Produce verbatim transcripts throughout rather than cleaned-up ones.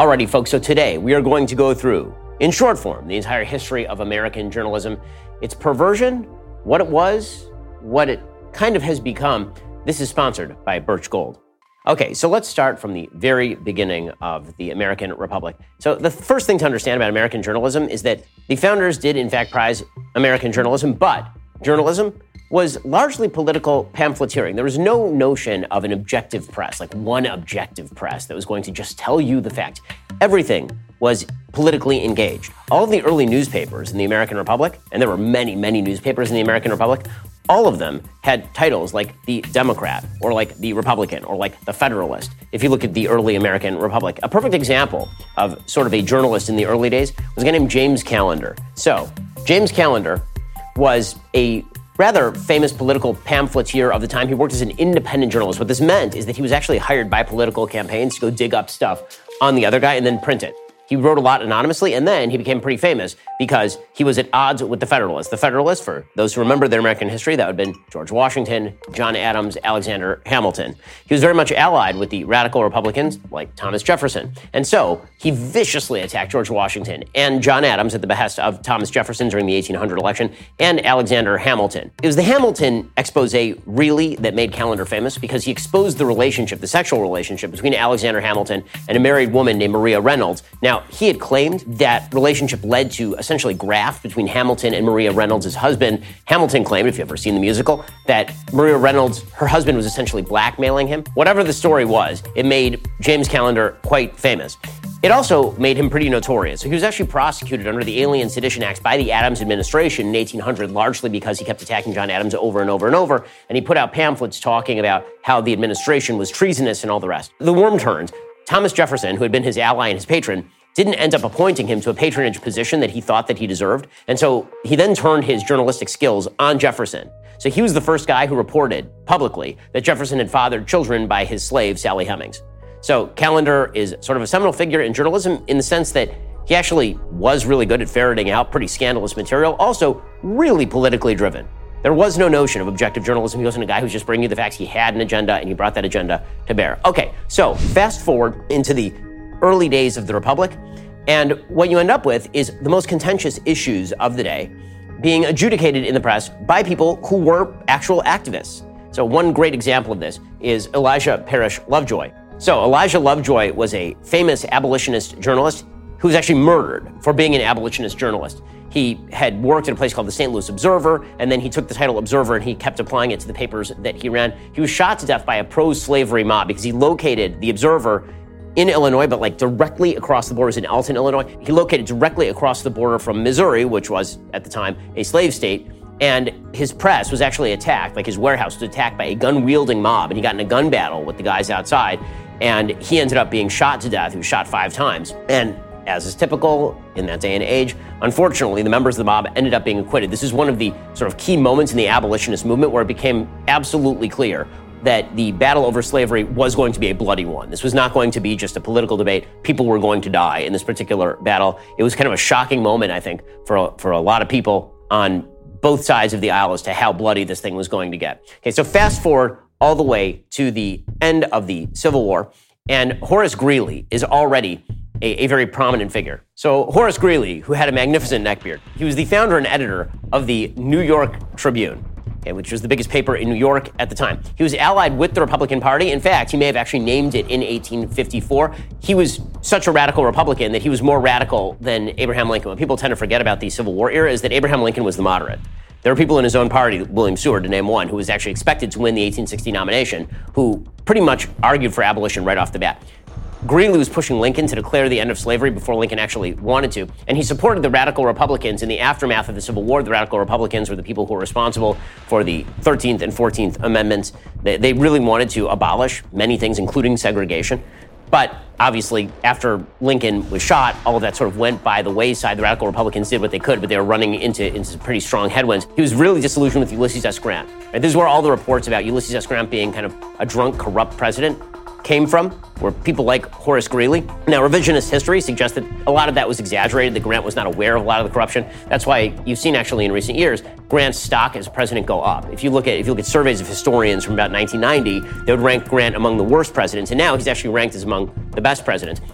Alrighty, folks, so today we are going to go through, in short form, the entire history of American journalism, its perversion, what it was, what it kind of has become. This is sponsored by Birch Gold. Okay, so let's start from the very beginning of the American Republic. So the first thing to understand about American journalism is that the founders did, in fact, prize American journalism, but journalism was largely political pamphleteering. There was no notion of an objective press, like one objective press that was going to just tell you the facts. Everything was politically engaged. All of the early newspapers in the American Republic, and there were many, many newspapers in the American Republic, all of them had titles like the Democrat or like the Republican or like the Federalist. If you look at the early American Republic, a perfect example of sort of a journalist in the early days was a guy named James Callender. So James Callender was a rather famous political pamphleteer of the time. He worked as an independent journalist. What this meant is that he was actually hired by political campaigns to go dig up stuff on the other guy and then print it. He wrote a lot anonymously, and then he became pretty famous because he was at odds with the Federalists. The Federalists, for those who remember their American history, that would have been George Washington, John Adams, Alexander Hamilton. He was very much allied with the radical Republicans like Thomas Jefferson. And so he viciously attacked George Washington and John Adams at the behest of Thomas Jefferson during the eighteen hundred election and Alexander Hamilton. It was the Hamilton expose really that made Callender famous because he exposed the relationship, the sexual relationship between Alexander Hamilton and a married woman named Maria Reynolds. Now, he had claimed that relationship led to essentially graft between Hamilton and Maria Reynolds' husband. Hamilton claimed, if you've ever seen the musical, that Maria Reynolds, her husband, was essentially blackmailing him. Whatever the story was, it made James Callender quite famous. It also made him pretty notorious. So he was actually prosecuted under the Alien Sedition Acts by the Adams administration in eighteen hundred, largely because he kept attacking John Adams over and over and over, and he put out pamphlets talking about how the administration was treasonous and all the rest. The worm turned. Thomas Jefferson, who had been his ally and his patron, didn't end up appointing him to a patronage position that he thought that he deserved. And so he then turned his journalistic skills on Jefferson. So he was the first guy who reported publicly that Jefferson had fathered children by his slave, Sally Hemings. So Callender is sort of a seminal figure in journalism in the sense that he actually was really good at ferreting out pretty scandalous material, also really politically driven. There was no notion of objective journalism. He wasn't a guy who's just bringing you the facts. He had an agenda, and he brought that agenda to bear. Okay, so fast forward into the early days of the Republic, and what you end up with is the most contentious issues of the day being adjudicated in the press by people who were actual activists. So one great example of this is Elijah Parrish Lovejoy. So Elijah Lovejoy was a famous abolitionist journalist who was actually murdered for being an abolitionist journalist. He had worked at a place called the Saint Louis Observer, and then he took the title Observer and he kept applying it to the papers that he ran. He was shot to death by a pro-slavery mob because he located the Observer in Illinois, but like directly across the border. It was in Alton, Illinois. He located directly across the border from Missouri, which was at the time a slave state. And his press was actually attacked, like his warehouse was attacked by a gun-wielding mob, and he got in a gun battle with the guys outside, and he ended up being shot to death. He was shot five times. And as is typical in that day and age, unfortunately, the members of the mob ended up being acquitted. This is one of the sort of key moments in the abolitionist movement where it became absolutely clear that the battle over slavery was going to be a bloody one. This was not going to be just a political debate. People were going to die in this particular battle. It was kind of a shocking moment, I think, for a, for a lot of people on both sides of the aisle as to how bloody this thing was going to get. Okay, so fast forward all the way to the end of the Civil War, and Horace Greeley is already a, a very prominent figure. So Horace Greeley, who had a magnificent neckbeard, he was the founder and editor of the New York Tribune, okay, which was the biggest paper in New York at the time. He was allied with the Republican Party. In fact, he may have actually named it in eighteen fifty-four. He was such a radical Republican that he was more radical than Abraham Lincoln. What people tend to forget about the Civil War era is that Abraham Lincoln was the moderate. There were people in his own party, William Seward, to name one, who was actually expected to win the eighteen sixty nomination, who pretty much argued for abolition right off the bat. Greeley was pushing Lincoln to declare the end of slavery before Lincoln actually wanted to, and he supported the radical Republicans in the aftermath of the Civil War. The radical Republicans were the people who were responsible for the thirteenth and fourteenth Amendments. They, they really wanted to abolish many things, including segregation. But obviously, after Lincoln was shot, all of that sort of went by the wayside. The radical Republicans did what they could, but they were running into, into pretty strong headwinds. He was really disillusioned with Ulysses S. Grant. Right? This is where all the reports about Ulysses S. Grant being kind of a drunk, corrupt president came from, where people like Horace Greeley. Now, revisionist history suggests that a lot of that was exaggerated, that Grant was not aware of a lot of the corruption. That's why you've seen actually in recent years, Grant's stock as president go up. If you look at if you look at surveys of historians from about nineteen ninety, they would rank Grant among the worst presidents, and now he's actually ranked as among the best presidents.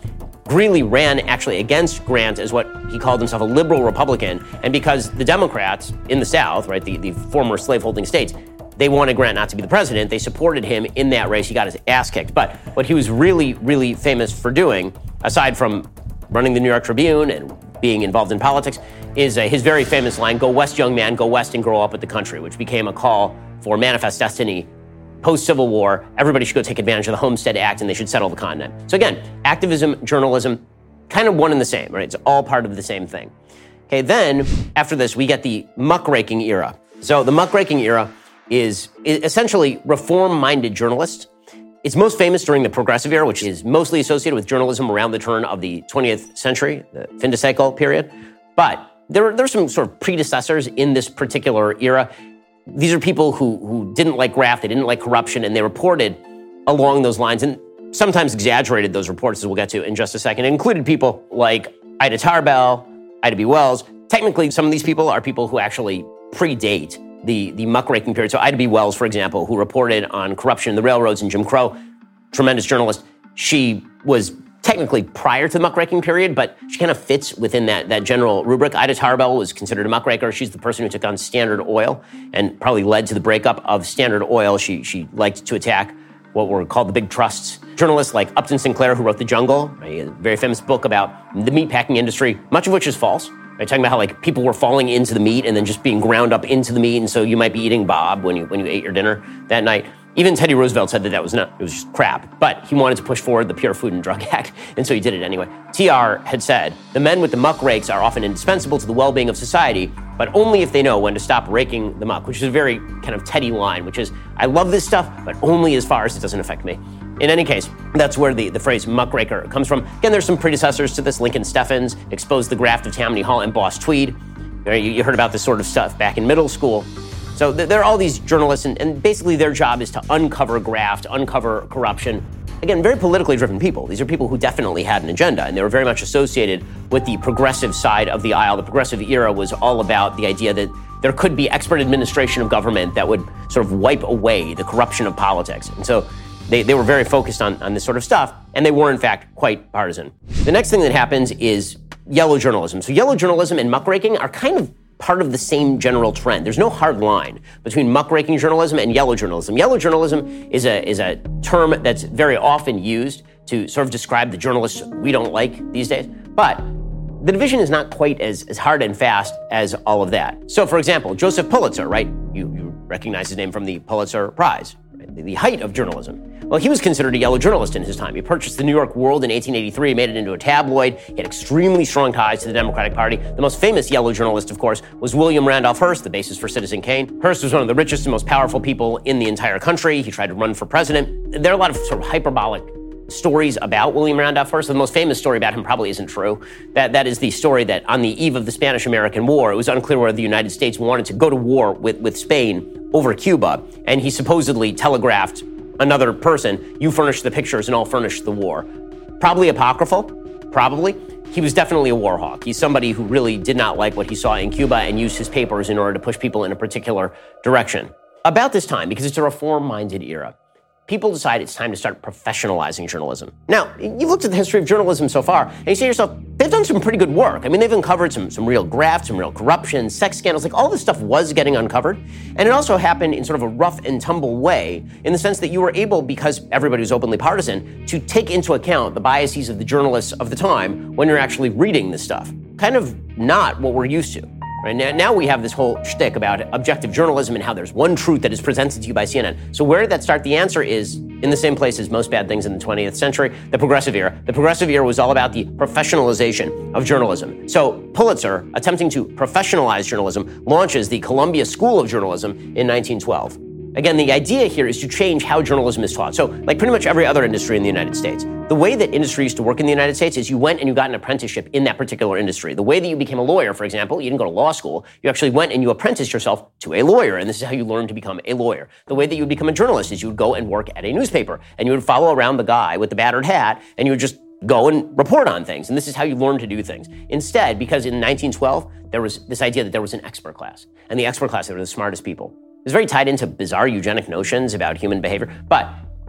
Greeley ran actually against Grant as what he called himself a liberal Republican, and because the Democrats in the South, right, the, the former slaveholding states, they wanted Grant not to be the president, they supported him in that race. He got his ass kicked. But what he was really, really famous for doing, aside from running the New York Tribune and being involved in politics, is uh, his very famous line, "Go west, young man, go west and grow up with the country," which became a call for manifest destiny. Post-Civil War, everybody should go take advantage of the Homestead Act and they should settle the continent. So again, activism, journalism, kind of one and the same, right? It's all part of the same thing. Okay, then after this, we get the muckraking era. So the muckraking era is essentially reform-minded journalists. It's most famous during the Progressive era, which is mostly associated with journalism around the turn of the twentieth century, the fin de siècle period. But there, there are some sort of predecessors in this particular era. These are people who, who didn't like graft, they didn't like corruption, and they reported along those lines and sometimes exaggerated those reports, as we'll get to in just a second. It included people like Ida Tarbell, Ida B. Wells. Technically, some of these people are people who actually predate the, the muckraking period. So Ida B. Wells, for example, who reported on corruption in the railroads and Jim Crow, tremendous journalist. She was technically prior to the muckraking period, but she kind of fits within that, that general rubric. Ida Tarbell was considered a muckraker. She's the person who took on Standard Oil and probably led to the breakup of Standard Oil. She she liked to attack what were called the big trusts. Journalists like Upton Sinclair, who wrote The Jungle, a very famous book about the meatpacking industry, much of which is false. Right, talking about how like people were falling into the meat and then just being ground up into the meat, and so you might be eating Bob when you when you ate your dinner that night. Even Teddy Roosevelt said that that was not, it was just crap. But he wanted to push forward the Pure Food and Drug Act, and so he did it anyway. T R had said, the men with the muck rakes are often indispensable to the well-being of society, but only if they know when to stop raking the muck, which is a very kind of Teddy line, which is, I love this stuff, but only as far as it doesn't affect me. In any case, that's where the, the phrase muckraker comes from. Again, there's some predecessors to this. Lincoln Steffens exposed the graft of Tammany Hall and Boss Tweed. You, you heard about this sort of stuff back in middle school. So th- there are all these journalists, and, and basically their job is to uncover graft, uncover corruption. Again, very politically driven people. These are people who definitely had an agenda, and they were very much associated with the progressive side of the aisle. The progressive era was all about the idea that there could be expert administration of government that would sort of wipe away the corruption of politics. And so they, they were very focused on, on this sort of stuff, and they were, in fact, quite partisan. The next thing that happens is yellow journalism. So yellow journalism and muckraking are kind of part of the same general trend. There's no hard line between muckraking journalism and yellow journalism. Yellow journalism is a is a term that's very often used to sort of describe the journalists we don't like these days. But the division is not quite as, as hard and fast as all of that. So, for example, Joseph Pulitzer, right? You, you recognize his name from the Pulitzer Prize, right? the, the height of journalism. Well, he was considered a yellow journalist in his time. He purchased the New York World in eighteen eighty-three, made it into a tabloid. He had extremely strong ties to the Democratic Party. The most famous yellow journalist, of course, was William Randolph Hearst, the basis for Citizen Kane. Hearst was one of the richest and most powerful people in the entire country. He tried to run for president. There are a lot of sort of hyperbolic stories about William Randolph Hearst. The most famous story about him probably isn't true. That that is the story that on the eve of the Spanish-American War, it was unclear whether the United States wanted to go to war with, with Spain over Cuba, and he supposedly telegraphed another person, you furnish the pictures and I'll furnish the war. Probably apocryphal, probably. He was definitely a war hawk. He's somebody who really did not like what he saw in Cuba and used his papers in order to push people in a particular direction. About this time, because it's a reform-minded era, people decide it's time to start professionalizing journalism. Now, you've looked at the history of journalism so far, and you say to yourself, they've done some pretty good work. I mean, they've uncovered some, some real graft, some real corruption, sex scandals, like all this stuff was getting uncovered. And it also happened in sort of a rough and tumble way, in the sense that you were able, because everybody was openly partisan, to take into account the biases of the journalists of the time when you're actually reading this stuff. Kind of not what we're used to. Right? Now, now we have this whole shtick about objective journalism and how there's one truth that is presented to you by C N N. So where did that start? The answer is in the same place as most bad things in the twentieth century, the Progressive era. The Progressive era was all about the professionalization of journalism. So Pulitzer, attempting to professionalize journalism, launches the Columbia School of Journalism in nineteen twelve. Again, the idea here is to change how journalism is taught. So, like pretty much every other industry in the United States, the way that industry used to work in the United States is you went and you got an apprenticeship in that particular industry. The way that you became a lawyer, for example, you didn't go to law school. You actually went and you apprenticed yourself to a lawyer, and this is how you learned to become a lawyer. The way that you would become a journalist is you would go and work at a newspaper, and you would follow around the guy with the battered hat, and you would just go and report on things. And this is how you learn to do things. Instead, because in nineteen twelve, there was this idea that there was an expert class, and the expert class, they were the smartest people. It's very tied into bizarre eugenic notions about human behavior. But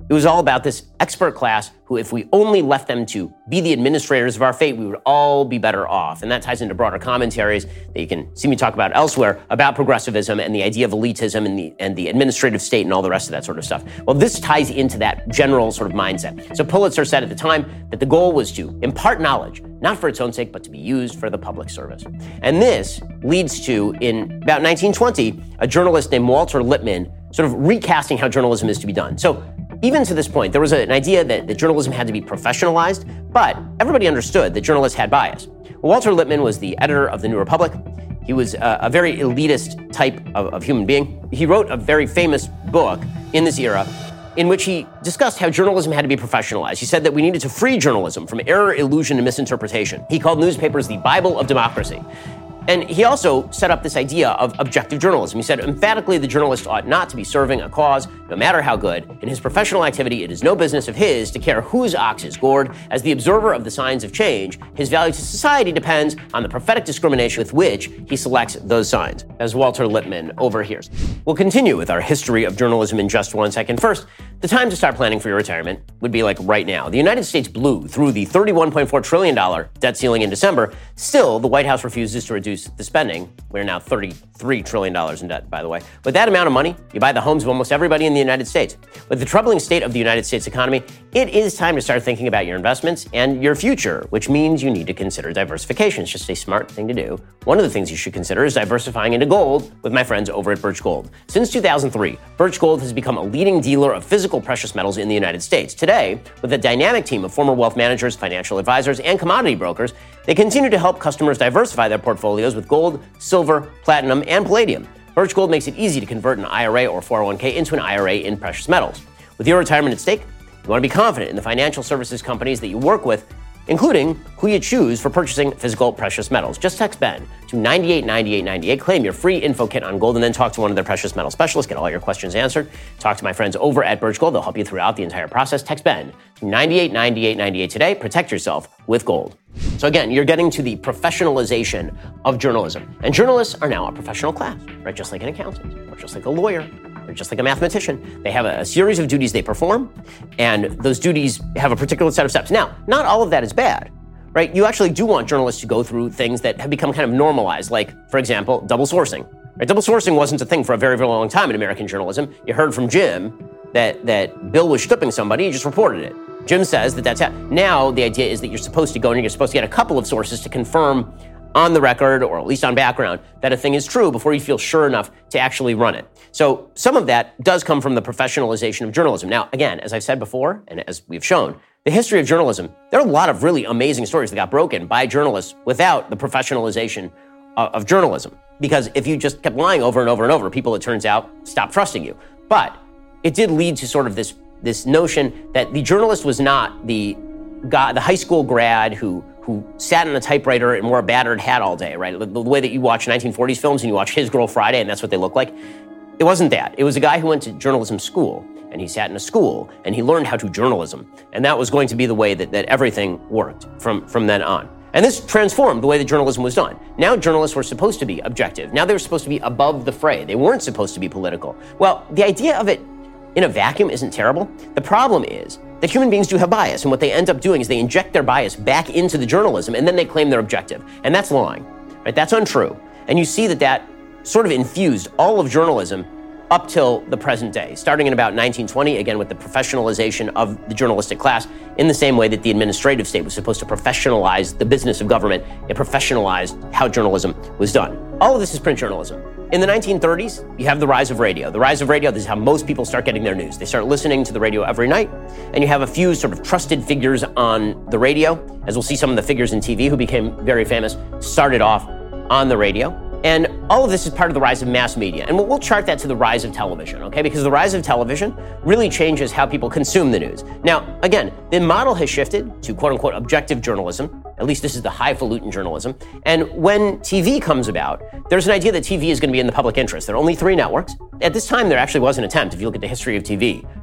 It was all about this expert class who, if we only left them to be the administrators of our fate, we would all be better off. And that ties into broader commentaries that you can see me talk about elsewhere about progressivism and the idea of elitism and the, and the administrative state and all the rest of that sort of stuff. Well, this ties into that general sort of mindset. So Pulitzer said at the time that the goal was to impart knowledge, not for its own sake, but to be used for the public service. And this leads to, in about nineteen twenty, a journalist named Walter Lippmann sort of recasting how journalism is to be done. So even to this point, there was an idea that, that journalism had to be professionalized, but everybody understood that journalists had bias. Well, Walter Lippmann was the editor of the New Republic. He was a, a very elitist type of, of human being. He wrote a very famous book in this era in which he discussed how journalism had to be professionalized. He said that we needed to free journalism from error, illusion, and misinterpretation. He called newspapers the Bible of democracy. And he also set up this idea of objective journalism. He said, emphatically, the journalist ought not to be serving a cause, no matter how good. In his professional activity, it is no business of his to care whose ox is gored. As the observer of the signs of change, his value to society depends on the prophetic discrimination with which he selects those signs, as Walter Lippmann overhears. We'll continue with our history of journalism in just one second. First, the time to start planning for your retirement would be like right now. The United States blew through the thirty-one point four trillion dollars debt ceiling in December. Still, the White House refuses to reduce the spending. We're now thirty-three trillion dollars in debt, by the way. With that amount of money, you buy the homes of almost everybody in the United States. With the troubling state of the United States economy, it is time to start thinking about your investments and your future, which means you need to consider diversification. It's just a smart thing to do. One of the things you should consider is diversifying into gold with my friends over at Birch Gold. Since two thousand three, Birch Gold has become a leading dealer of physical precious metals in the United States. Today, with a dynamic team of former wealth managers, financial advisors, and commodity brokers, they continue to help customers diversify their portfolios with gold, silver, platinum, and palladium. Birch Gold makes it easy to convert an I R A or four oh one k into an I R A in precious metals. With your retirement at stake, you want to be confident in the financial services companies that you work with, including who you choose for purchasing physical precious metals. Just text Ben to nine eight nine eight nine eight, claim your free info kit on gold, and then talk to one of their precious metal specialists. Get all your questions answered. Talk to my friends over at Birch Gold. They'll help you throughout the entire process. Text Ben to nine eight nine eight nine eight today. Protect yourself with gold. So again, you're getting to the professionalization of journalism. And journalists are now a professional class, right? Just like an accountant, or just like a lawyer, or just like a mathematician. They have a, a series of duties they perform, and those duties have a particular set of steps. Now, not all of that is bad, right? You actually do want journalists to go through things that have become kind of normalized, like, for example, double sourcing. Right? Double sourcing wasn't a thing for a very, very long time in American journalism. You heard from Jim that, that Bill was stooping somebody, he just reported it. Jim says that that's how. Now the idea is that you're supposed to go and you're supposed to get a couple of sources to confirm on the record, or at least on background, that a thing is true before you feel sure enough to actually run it. So some of that does come from the professionalization of journalism. Now, again, as I've said before, and as we've shown, the history of journalism, there are a lot of really amazing stories that got broken by journalists without the professionalization of, of journalism. Because if you just kept lying over and over and over, people, it turns out, stopped trusting you. But it did lead to sort of this this notion that the journalist was not the guy, the high school grad who who sat in a typewriter and wore a battered hat all day, right? The, the way that you watch nineteen forties films and you watch His Girl Friday and that's what they look like. It wasn't that. It was a guy who went to journalism school, and he sat in a school and he learned how to journalism. And that was going to be the way that, that everything worked from, from then on. And this transformed the way that journalism was done. Now journalists were supposed to be objective. Now they were supposed to be above the fray. They weren't supposed to be political. Well, the idea of it in a vacuum isn't terrible. The problem is that human beings do have bias, and what they end up doing is they inject their bias back into the journalism, and then they claim they're objective. And that's lying, right? That's untrue. And you see that that sort of infused all of journalism up till the present day, starting in about nineteen twenty, again with the professionalization of the journalistic class, in the same way that the administrative state was supposed to professionalize the business of government. It professionalized how journalism was done. All of this is print journalism. In the nineteen thirties, you have the rise of radio. The rise of radio, this is how most people start getting their news. They start listening to the radio every night, and you have a few sort of trusted figures on the radio, as we'll see some of the figures in T V who became very famous, started off on the radio. And all of this is part of the rise of mass media. And we'll chart that to the rise of television, okay? Because the rise of television really changes how people consume the news. Now, again, the model has shifted to quote-unquote objective journalism. At least this is the highfalutin journalism. And when T V comes about, there's an idea that T V is going to be in the public interest. There are only three networks. At this time, there actually was an attempt, if you look at the history of T V,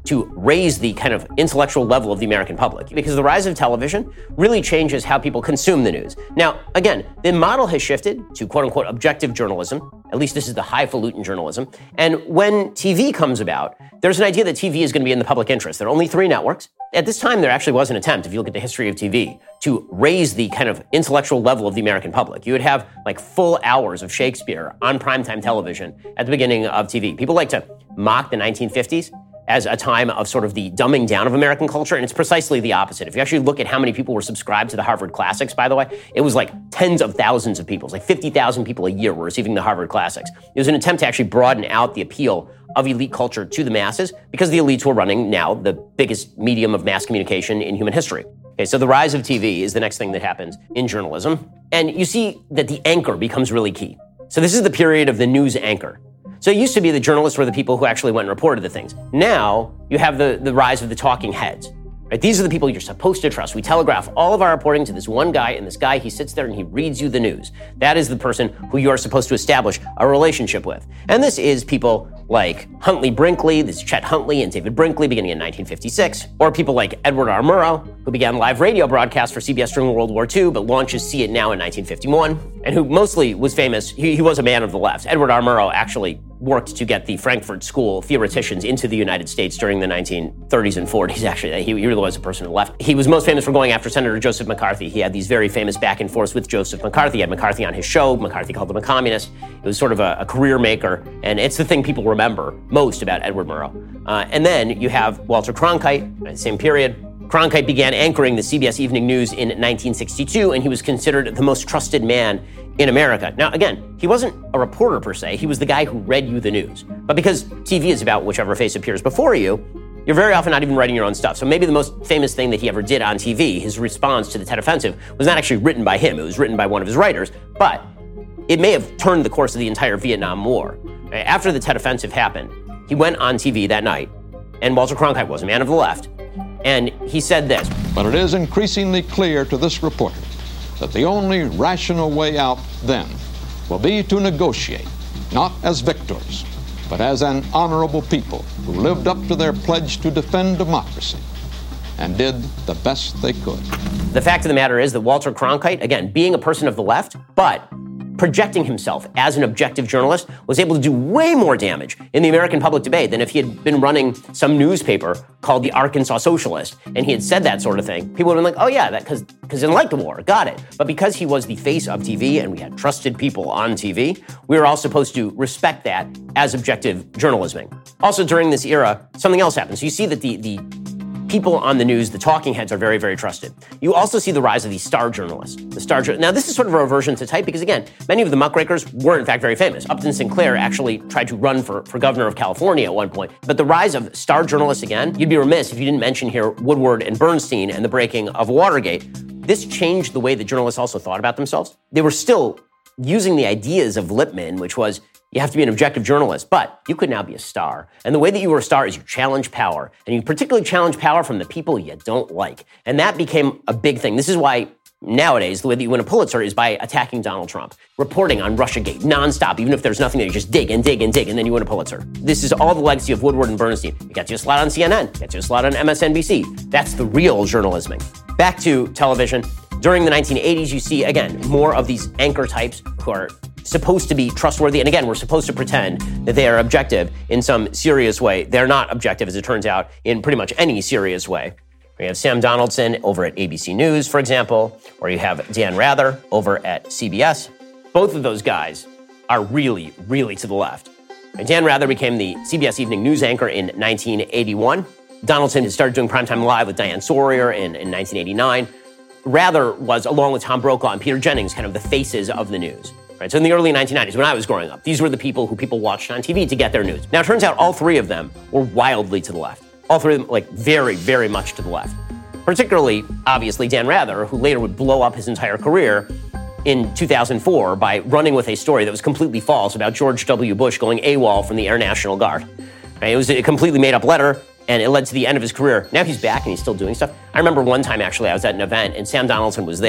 to raise the kind of intellectual level of the American public, because the rise of television really changes how people consume the news. Now, again, the model has shifted to quote-unquote objective journalism. At least this is the highfalutin journalism. And when T V comes about, there's an idea that T V is going to be in the public interest. There are only three networks. At this time, there actually was an attempt, if you look at the history of T V, to raise the kind of intellectual level of the American public. You would have like full hours of Shakespeare on primetime television at the beginning of T V. People like to mock the nineteen fifties as a time of sort of the dumbing down of American culture, and it's precisely the opposite. If you actually look at how many people were subscribed to the Harvard Classics, by the way, it was like tens of thousands of people. It was like fifty thousand people a year were receiving the Harvard Classics. It was an attempt to actually broaden out the appeal of elite culture to the masses, because the elites were running now the biggest medium of mass communication in human history. Okay, so the rise of T V is the next thing that happens in journalism. And you see that the anchor becomes really key. So this is the period of the news anchor. So it used to be the journalists were the people who actually went and reported the things. Now you have the, the rise of the talking heads. Right? These are the people you're supposed to trust. We telegraph all of our reporting to this one guy, and this guy, he sits there and he reads you the news. That is the person who you are supposed to establish a relationship with. And this is people like Huntley Brinkley, this is Chet Huntley and David Brinkley beginning in nineteen fifty-six, or people like Edward R. Murrow, who began live radio broadcasts for C B S during World War Two, but launches See It Now in nineteen fifty-one, and who mostly was famous. He, he was a man of the left. Edward R. Murrow actually worked to get the Frankfurt School theoreticians into the United States during the nineteen thirties and forties, actually. He, he really was a person who left. He was most famous for going after Senator Joseph McCarthy. He had these very famous back and forths with Joseph McCarthy. He had McCarthy on his show. McCarthy called him a communist. It was sort of a, a career maker, and it's the thing people remember most about Edward Murrow. Uh, and then you have Walter Cronkite, at the same period. Cronkite began anchoring the C B S Evening News in nineteen sixty-two, and he was considered the most trusted man in America. Now, again, he wasn't a reporter per se. He was the guy who read you the news. But because T V is about whichever face appears before you, you're very often not even writing your own stuff. So maybe the most famous thing that he ever did on T V, his response to the Tet Offensive, was not actually written by him. It was written by one of his writers. But it may have turned the course of the entire Vietnam War. After the Tet Offensive happened, he went on T V that night, and Walter Cronkite was a man of the left, and he said this. But it is increasingly clear to this reporter that the only rational way out then will be to negotiate, not as victors, but as an honorable people who lived up to their pledge to defend democracy and did the best they could. The fact of the matter is that Walter Cronkite, again, being a person of the left, but projecting himself as an objective journalist, was able to do way more damage in the American public debate than if he had been running some newspaper called the Arkansas Socialist, and he had said that sort of thing. People would have been like, oh yeah, that because because he didn't like the war, got it. But because he was the face of T V and we had trusted people on T V, we were all supposed to respect that as objective journalism. Also during this era, something else happens. You see that the the people on the news, the talking heads, are very, very trusted. You also see the rise of the star journalists. The star ju- Now, this is sort of a reversion to type because, again, many of the muckrakers were, in fact, very famous. Upton Sinclair actually tried to run for, for governor of California at one point. But the rise of star journalists, again, you'd be remiss if you didn't mention here Woodward and Bernstein and the breaking of Watergate. This changed the way that journalists also thought about themselves. They were still using the ideas of Lippmann, which was, you have to be an objective journalist, but you could now be a star. And the way that you were a star is you challenge power. And you particularly challenge power from the people you don't like. And that became a big thing. This is why nowadays the way that you win a Pulitzer is by attacking Donald Trump, reporting on Russiagate nonstop, even if there's nothing there, you just dig and dig and dig, and then you win a Pulitzer. This is all the legacy of Woodward and Bernstein. It gets you a slot on C N N, it gets you a slot on M S N B C. That's the real journalism. Back to television. During the nineteen eighties, you see, again, more of these anchor types who are supposed to be trustworthy. And again, we're supposed to pretend that they are objective in some serious way. They're not objective, as it turns out, in pretty much any serious way. We have Sam Donaldson over at A B C News, for example, or you have Dan Rather over at C B S. Both of those guys are really, really to the left. And Dan Rather became the C B S Evening News anchor in nineteen eighty-one. Donaldson had started doing Primetime Live with Diane Sawyer in, in nineteen eighty-nine. Rather was, along with Tom Brokaw and Peter Jennings, kind of the faces of the news. Right, so in the early nineteen nineties, when I was growing up, these were the people who people watched on T V to get their news. Now, it turns out all three of them were wildly to the left. All three of them, like, very, very much to the left. Particularly, obviously, Dan Rather, who later would blow up his entire career in two thousand four by running with a story that was completely false about George W. Bush going AWOL from the Air National Guard. Right, it was a completely made-up letter, and it led to the end of his career. Now he's back and he's still doing stuff. I remember one time, actually, I was at an event, and Sam Donaldson was there.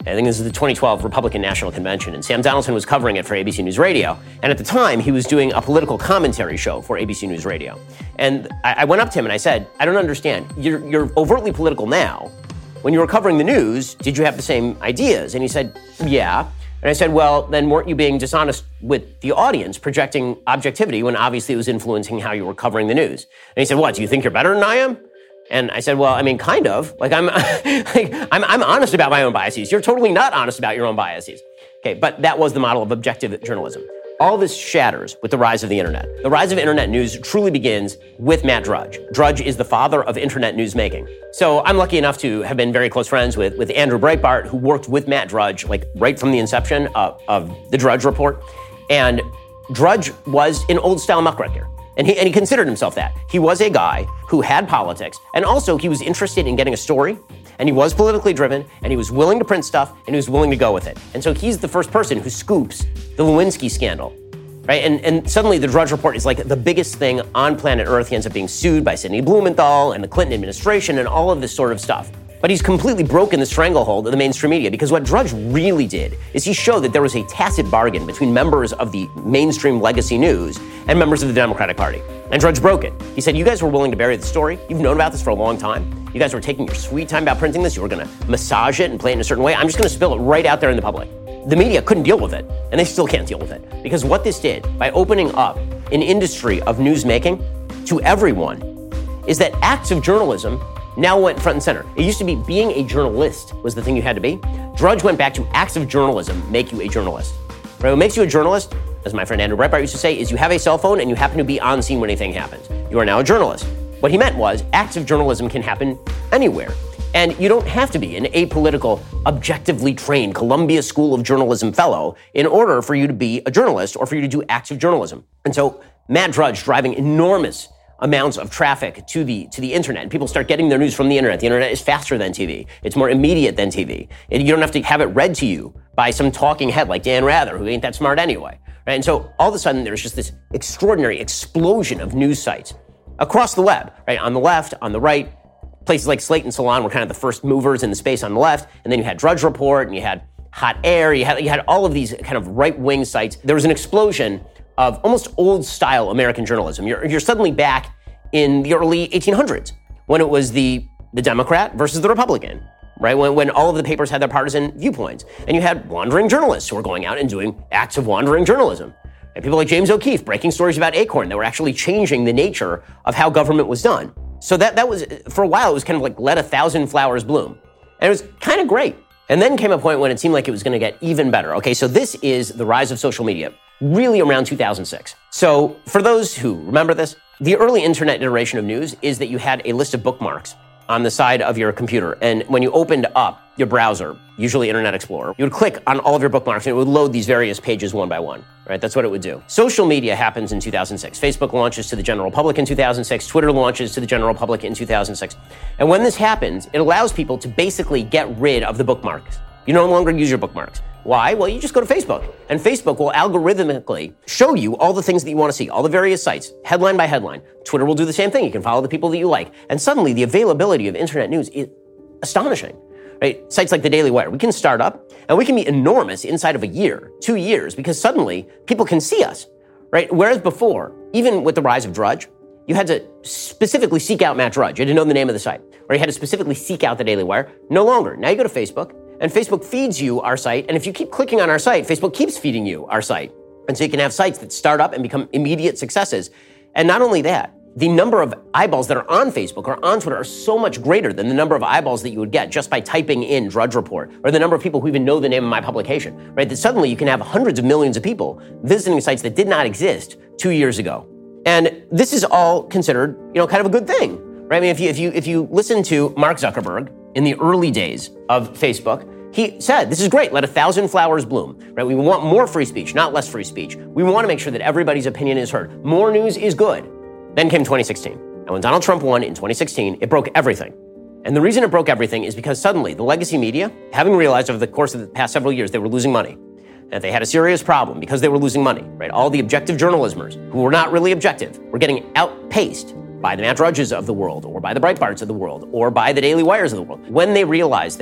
I think this is the twenty twelve Republican National Convention, and Sam Donaldson was covering it for A B C News Radio. And at the time, he was doing a political commentary show for A B C News Radio. And I, I went up to him and I said, I don't understand. You're, you're overtly political now. When you were covering the news, did you have the same ideas? And he said, yeah. And I said, well, then weren't you being dishonest with the audience, projecting objectivity when obviously it was influencing how you were covering the news? And he said, what, do you think you're better than I am? And I said, well, I mean, kind of. Like, I'm, like, I'm, I'm honest about my own biases. You're totally not honest about your own biases. Okay, but that was the model of objective journalism. All this shatters with the rise of the internet. The rise of internet news truly begins with Matt Drudge. Drudge is the father of internet news making. So I'm lucky enough to have been very close friends with, with Andrew Breitbart, who worked with Matt Drudge, like right from the inception of, of the Drudge Report. And Drudge was an old-style muckraker. And he, and he considered himself that. He was a guy who had politics, and also he was interested in getting a story, and he was politically driven, and he was willing to print stuff, and he was willing to go with it. And so he's the first person who scoops the Lewinsky scandal, right? And, and suddenly the Drudge Report is like the biggest thing on planet Earth. He ends up being sued by Sidney Blumenthal and the Clinton administration and all of this sort of stuff. But he's completely broken the stranglehold of the mainstream media, because what Drudge really did is he showed that there was a tacit bargain between members of the mainstream legacy news and members of the Democratic Party. And Drudge broke it. He said, you guys were willing to bury the story. You've known about this for a long time. You guys were taking your sweet time about printing this. You were going to massage it and play it in a certain way. I'm just going to spill it right out there in the public. The media couldn't deal with it, and they still can't deal with it. Because what this did, by opening up an industry of news making to everyone, is that acts of journalism now went front and center. It used to be being a journalist was the thing you had to be. Drudge went back to acts of journalism make you a journalist. Right? What makes you a journalist, as my friend Andrew Breitbart used to say, is you have a cell phone and you happen to be on scene when anything happens. You are now a journalist. What he meant was acts of journalism can happen anywhere. And you don't have to be an apolitical, objectively trained Columbia School of Journalism fellow in order for you to be a journalist or for you to do acts of journalism. And so Matt Drudge driving enormous amounts of traffic to the to the internet, and people start getting their news from the internet. The internet is faster than T V. It's more immediate than T V. And you don't have to have it read to you by some talking head like Dan Rather, who ain't that smart anyway. Right? And so all of a sudden, there's just this extraordinary explosion of news sites across the web. Right? On the left, on the right, places like Slate and Salon were kind of the first movers in the space on the left, and then you had Drudge Report, and you had Hot Air, you had you had all of these kind of right-wing sites. There was an explosion of almost old-style American journalism. You're, you're suddenly back in the early eighteen hundreds, when it was the, the Democrat versus the Republican, right? When, when all of the papers had their partisan viewpoints. And you had wandering journalists who were going out and doing acts of wandering journalism. And people like James O'Keefe breaking stories about Acorn that were actually changing the nature of how government was done. So that, that was, for a while, it was kind of like let a thousand flowers bloom. And it was kind of great. And then came a point when it seemed like it was going to get even better. Okay, so this is the rise of social media, really around two thousand six. So for those who remember this, the early internet iteration of news is that you had a list of bookmarks on the side of your computer. And when you opened up your browser, usually Internet Explorer, you would click on all of your bookmarks and it would load these various pages one by one, right? That's what it would do. Social media happens in two thousand six. Facebook launches to the general public in two thousand six. Twitter launches to the general public in two thousand six. And when this happens, it allows people to basically get rid of the bookmarks. You no longer use your bookmarks. Why? Well, you just go to Facebook, and Facebook will algorithmically show you all the things that you want to see, all the various sites, headline by headline. Twitter will do the same thing. You can follow the people that you like. And suddenly, the availability of internet news is astonishing, right? Sites like the Daily Wire, we can start up, and we can be enormous inside of a year, two years, because suddenly people can see us, right? Whereas before, even with the rise of Drudge, you had to specifically seek out Matt Drudge. You had to know the name of the site, or you had to specifically seek out the Daily Wire. No longer. Now you go to Facebook, and Facebook feeds you our site. And if you keep clicking on our site, Facebook keeps feeding you our site. And so you can have sites that start up and become immediate successes. And not only that, the number of eyeballs that are on Facebook or on Twitter are so much greater than the number of eyeballs that you would get just by typing in Drudge Report, or the number of people who even know the name of my publication, right? That suddenly you can have hundreds of millions of people visiting sites that did not exist two years ago. And this is all considered, you know, kind of a good thing, right? I mean, if you, if you, if you listen to Mark Zuckerberg in the early days of Facebook, he said, this is great, let a thousand flowers bloom, right? We want more free speech, not less free speech. We want to make sure that everybody's opinion is heard. More news is good. Then came twenty sixteen. And when Donald Trump won in twenty sixteen, it broke everything. And the reason it broke everything is because suddenly the legacy media, having realized over the course of the past several years they were losing money, and they had a serious problem because they were losing money, right? All the objective journalismers who were not really objective were getting outpaced by the Matt Drudges of the world, or by the Breitbarts of the world, or by the Daily Wires of the world. When they realized that,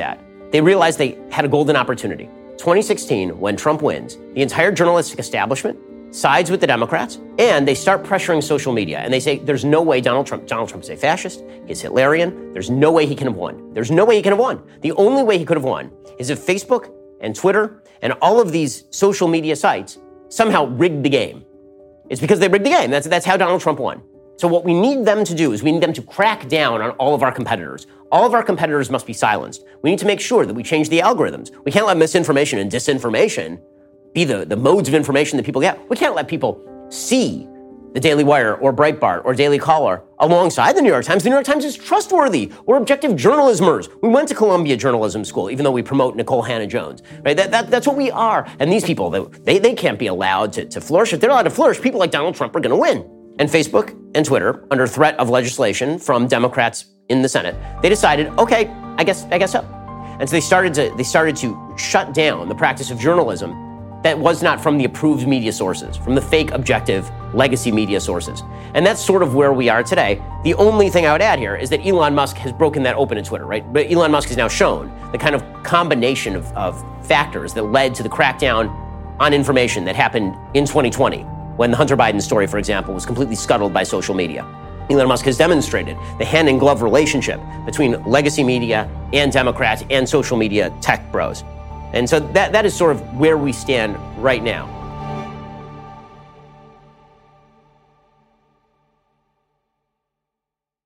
they realized they had a golden opportunity. twenty sixteen, when Trump wins, the entire journalistic establishment sides with the Democrats, and they start pressuring social media. And they say, there's no way Donald Trump, Donald Trump's a fascist, he's Hitlerian, there's no way he can have won. There's no way he can have won. The only way he could have won is if Facebook and Twitter and all of these social media sites somehow rigged the game. It's because they rigged the game. That's, that's how Donald Trump won. So what we need them to do is we need them to crack down on all of our competitors. All of our competitors must be silenced. We need to make sure that we change the algorithms. We can't let misinformation and disinformation be the, the modes of information that people get. We can't let people see the Daily Wire or Breitbart or Daily Caller alongside the New York Times. The New York Times is trustworthy. We're objective journalismers. We went to Columbia Journalism School, even though we promote Nicole Hannah-Jones, right? That, that, that's what we are. And these people, they, they can't be allowed to, to flourish. If they're allowed to flourish, people like Donald Trump are going to win. And Facebook and Twitter, under threat of legislation from Democrats in the Senate, they decided, okay, I guess, I guess so. And so they started to, they started to shut down the practice of journalism that was not from the approved media sources, from the fake, objective, legacy media sources. And that's sort of where we are today. The only thing I would add here is that Elon Musk has broken that open in Twitter, right? But Elon Musk has now shown the kind of combination of, of factors that led to the crackdown on information that happened in twenty twenty, when the Hunter Biden story, for example, was completely scuttled by social media. Elon Musk has demonstrated the hand-in-glove relationship between legacy media and Democrats and social media tech bros. And so that, that is sort of where we stand right now.